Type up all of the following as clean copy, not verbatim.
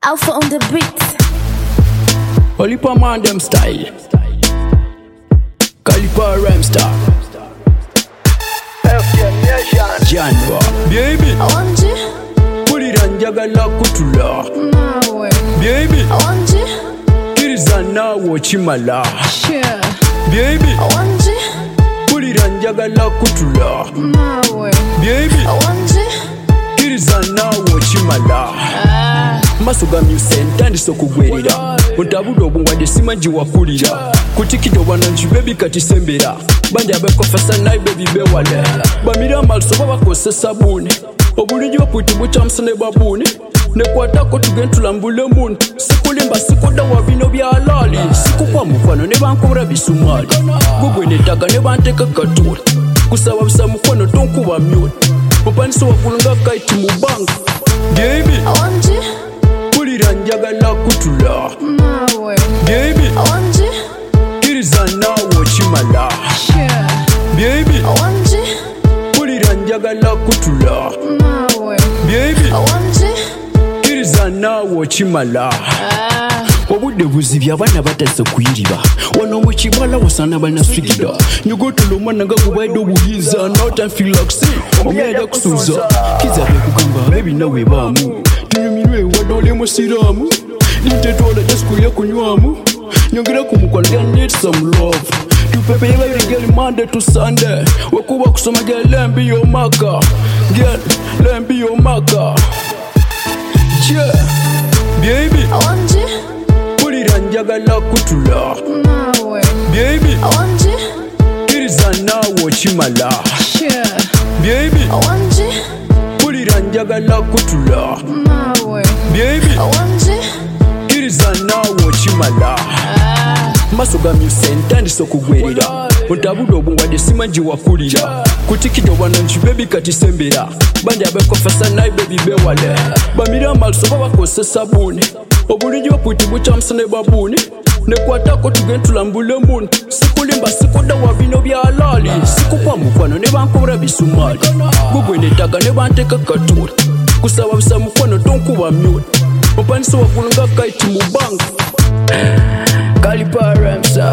Alpha on the beat. Olipa man them style. Caliper rhyme star. Janwa baby Awanji Pulira njagala kutula nawe baby Awanji kiriza nawe okimala sure baby Awanji pulira njagala kutula nawe baby Awanji kiriza nawe okimala maso gamyuse ntandise okugwerera ontabudde obunwadde simanyi wakulira kutikidde obwananki bebi kati sembera bandi abekofesa naye bebi bewale bamira amaluso babakozesa sabuni obulungi bwapwiti bukyamusane babuuni nekwatako tugende tulambule muni sikulimba sikudda wa bino bya alaali sikukwa mukwano ne bankobera bisumaali gugwe netaga ne banteka katuli kusaba busa mukwano tonkuba myuli mupandisa waggulu nga kaiti mu banka baby Awanji pulira njagala kutula nawe baby Awanji kiriza nawe okimala sure baby Awanji pulira njagala kutula nawe baby Awanji kiriza nawe okimala obudde buzibye abaana batazze kuyiriba wano mu kibala wasana banaswigida nyogotula omwana nga gubaidde obuyinza notanfilaxi omyenda kusuuza kizabe kugamba bebi nawe baamu tunyumirwe wadde oli musiraamu nintetwala jasikuya kunywamu nyongera ku mukwano I need some love tupepe baby girl Monday to Sunday wekuba kusoma girl let me be your maka girl let me be your maka yeah baby Awanji pulira njagala kutula nawe baby Awanji kiriza nawe okimala sure baby Awanji pulira njagala kutula nawe baby Awanji kiriza nawe okimala maso gamyuse ntandise okugwerera ontabudde obunwadde simanyi wakulira kutikidde obwananki bebi kati sembera bandi abekofesa naye bebi bewale bamira amaluso babakozesa sabuni obulungi bwapwiti bukyamusane babuuni nekwatako tugende tulambule muni sikulimba sikudda wa bino bya alaali sikukwa mukwano ne bankobera bisumaali gugwe netaga ne banteka katuli kusaba busa mukwano tonkuba myuli mupandisa waggulu nga kaiti mu banka Caliper rhyme star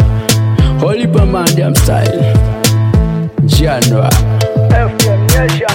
Olipa man them style Janwa FM Nation